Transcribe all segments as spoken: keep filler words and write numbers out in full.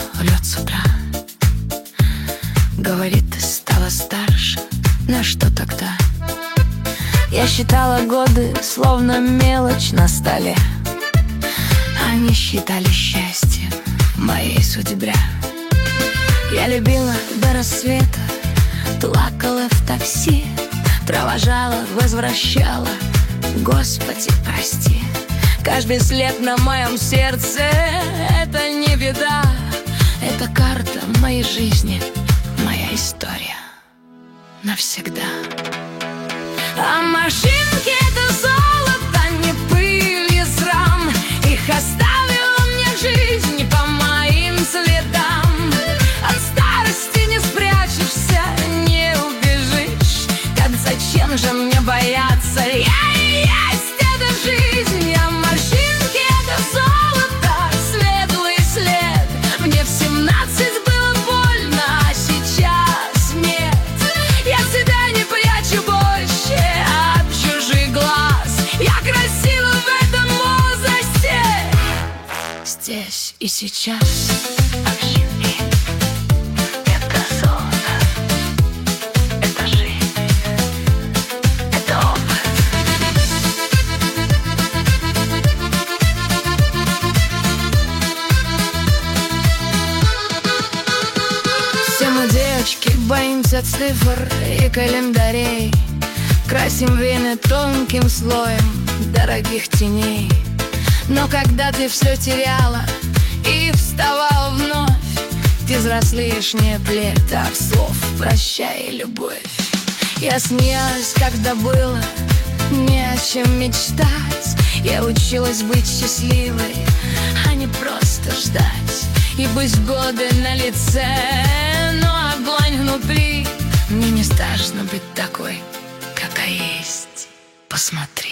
льет с утра. Говорит, ты стала старше. На что тогда? Я считала годы, словно мелочь на столе. Они считали счастье в моей судьбе. Я любила до рассвета, плакала в такси, провожала, возвращала, Господи, прости. Каждый след на моем сердце — это не беда. Это карта моей жизни, моя история навсегда. А машинки — это золото, не пыль и срам. Их оставила мне жизнь по моим следам. От старости не спрячешься, не убежишь. Так зачем же мне бояться? Я и есть эта жизнь. А машинки — это золото, светлый след. Мне в семнадцать было больно, а сейчас нет. Я себя не прячу больше от чужих глаз. Я красива в этом возрасте, здесь и сейчас. Машинки — это золото, это жизнь, это опыт. Все мы, девочки, боимся цифр и календарей. Красим вены тонким слоем дорогих теней. Но когда ты все теряла и вставала вновь, ты взрослеешь не от лет, а от слов «прощай, любовь». Я смеялась, когда было не о чем мечтать. Я училась быть счастливой, а не просто ждать. И пусть годы на лице, но огонь внутри. Мне не страшно быть такой, какая есть. Посмотри.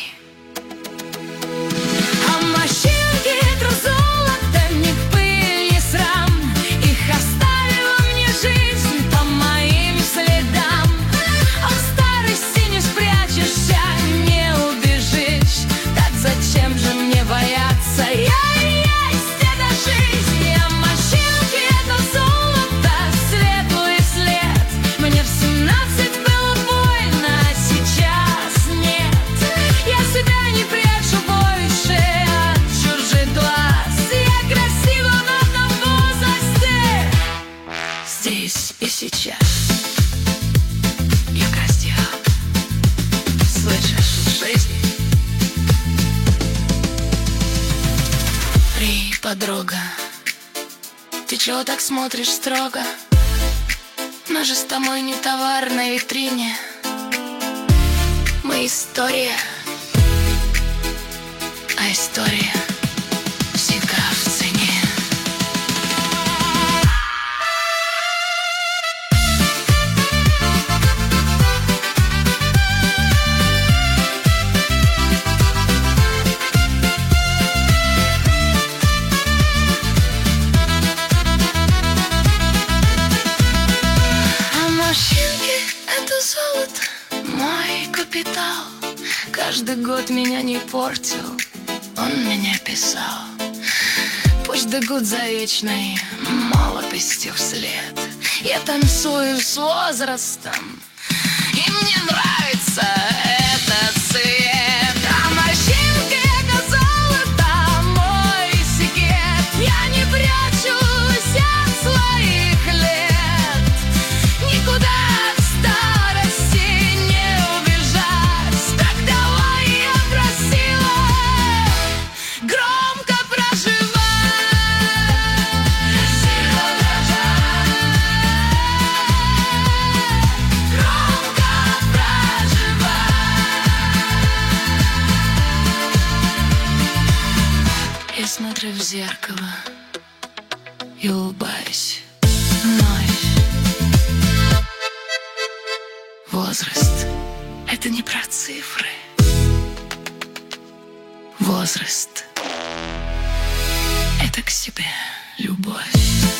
А машинки — это золото, не пыль и срам. Их оставила мне жизнь по моим следам. От старости не спрячешься, не убежишь. Так зачем же мне бояться? Я и есть эта жизнь. А машинки — это золото, светлый след. Мне в семнадцать было больно, а сейчас нет. Я себя не прячу больше от чужих глаз. Я красива в этом возрасте, здесь и сейчас. Я красива, слышишь, в жизни. Эй, подруга, ты чего так смотришь строго? Мы же с тобой не товар на витрине. Мы история, а история всегда в цене. А машинки — это золото, мой капитал. Каждый год меня не портил, он меня писал. Пусть бегут за вечной молодостью вслед. Я танцую с возрастом, и мне нравится этот цвет. А машинки — это золото, мой секрет. Я не прячусь от своих лет. Никуда от старости не убежать. Так давай, я просила, громко проживай. Красиво дрожать, громко проживай. Я смотрю в зеркало и улыбаюсь вновь. Возраст — это не про цифры. Возраст — это к себе любовь.